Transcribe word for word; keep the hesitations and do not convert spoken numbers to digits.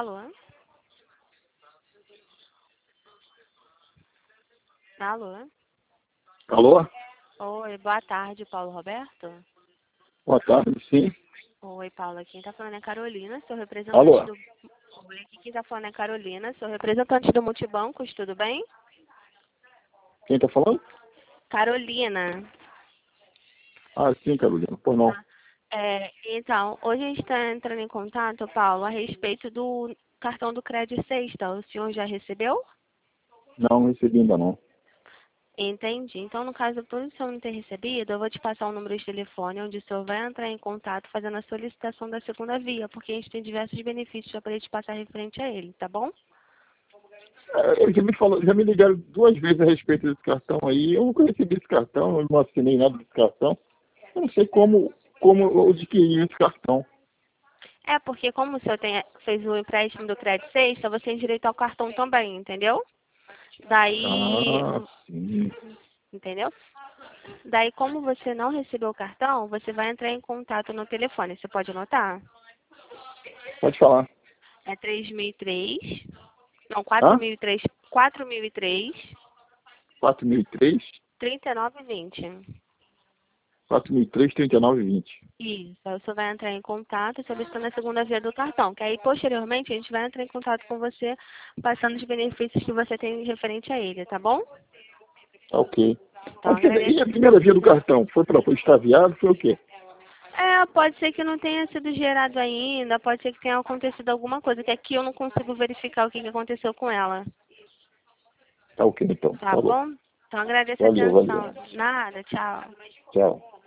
Alô? Alô? Alô? Oi, boa tarde, Paulo Roberto. Boa tarde, sim. Oi, Paulo, quem tá falando é Carolina, sou representante Alô? do... Oi, aqui quem tá falando é Carolina, sou representante do Multibancos, tudo bem? Quem tá falando? Carolina. Ah, sim, Carolina. Pois não. É, então, hoje a gente está entrando em contato, Paulo, a respeito do cartão do Crédito Sexta. O senhor já recebeu? Não recebi ainda não. Entendi. Então, no caso, por o senhor não ter recebido, eu vou te passar o número de telefone onde o senhor vai entrar em contato fazendo a solicitação da segunda via, porque a gente tem diversos benefícios para poder te passar referente a ele, tá bom? É, ele já me falou, já me ligaram duas vezes a respeito desse cartão aí. Eu nunca recebi esse cartão, eu não assinei nada desse cartão. Eu não sei como, como eu adquiri esse cartão. É, porque como o senhor tem, fez o empréstimo do Crédito Sexta, você tem direito ao cartão também, entendeu? Daí, Ah, sim. entendeu? Daí, como você não recebeu o cartão, você vai entrar em contato no telefone. Você pode anotar? Pode falar. É três mil e três, não, Hã? quatro mil e três, quatro mil e três, quatro mil e três, trinta e nove vinte. quatro mil e três, trinta e nove, vinte. Isso, aí você vai entrar em contato solicitando a segunda via do cartão, que aí posteriormente a gente vai entrar em contato com você, passando os benefícios que você tem referente a ele, tá bom? Tá ok. Então Mas quer dizer, agradeço. e a primeira via do cartão? Foi para foi extraviado? Foi o quê? É, pode ser que não tenha sido gerado ainda, pode ser que tenha acontecido alguma coisa, que aqui eu não consigo verificar o que que aconteceu com ela. Tá ok, então. Tá Falou. bom? Então agradeço a Valeu, valeu. atenção. Nada, tchau. Tchau.